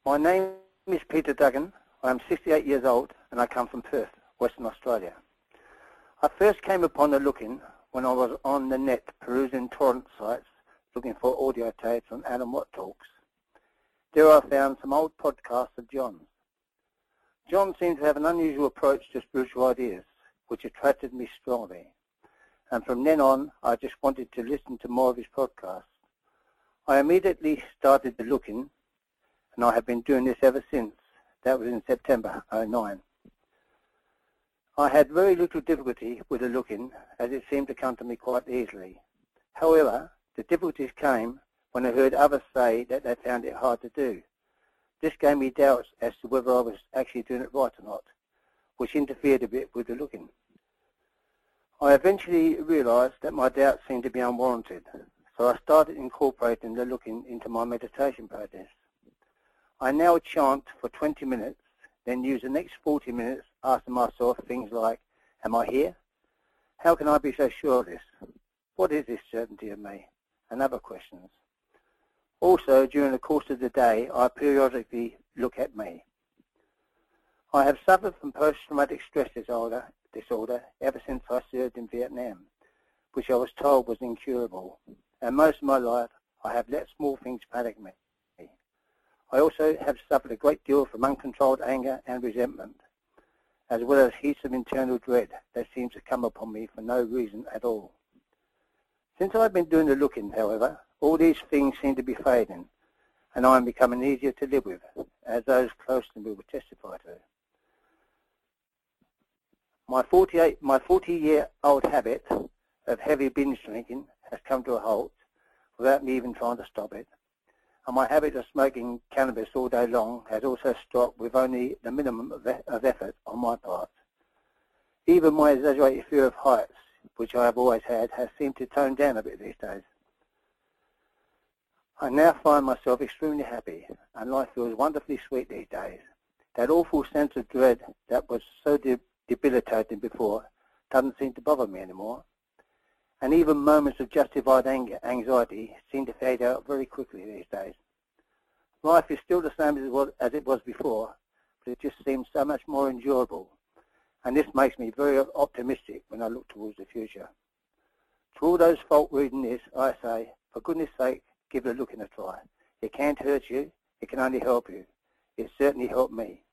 My name is Peter Duggan. I am 68 years old and I come from Perth, Western Australia. I first came upon the Look-In when I was on the net perusing torrent sites looking for audio tapes on Alan Watt talks. There I found some old podcasts of John's. John seemed to have an unusual approach to spiritual ideas, which attracted me strongly. And from then on, I just wanted to listen to more of his podcasts. I immediately started the Look-In, and I have been doing this ever since. That was in September '09. I had very little difficulty with the Look-In, as it seemed to come to me quite easily. However, the difficulties came when I heard others say that they found it hard to do. This gave me doubts as to whether I was actually doing it right or not, which interfered a bit with the Look-In. I eventually realised that my doubts seemed to be unwarranted, so I started incorporating the Look-In into my meditation practice. I now chant for 20 minutes, then use the next 40 minutes asking myself things like, am I here? How can I be so sure of this? What is this certainty of me? And other questions. Also, during the course of the day, I periodically look at me. I have suffered from post-traumatic stress disorder ever since I served in Vietnam, which I was told was incurable. And most of my life, I have let small things panic me. I also have suffered a great deal from uncontrolled anger and resentment, as well as heaps of internal dread that seems to come upon me for no reason at all. Since I've been doing the Look-In, however, all these things seem to be fading, and I am becoming easier to live with, as those close to me will testify to. My 40-year-old habit of heavy binge drinking has come to a halt without me even trying to stop it, and my habit of smoking cannabis all day long has also stopped with only the minimum of effort on my part. Even my exaggerated fear of heights, which I have always had, has seemed to tone down a bit these days. I now find myself extremely happy, and life feels wonderfully sweet these days. That awful sense of dread that was so debilitating before doesn't seem to bother me anymore, and even moments of justified anxiety seem to fade out very quickly these days. Life is still the same as it was before, but it just seems so much more endurable, and this makes me very optimistic when I look towards the future. To all those folk reading this, I say, for goodness sake, give the Look-In a try. It can't hurt you, it can only help you. It certainly helped me.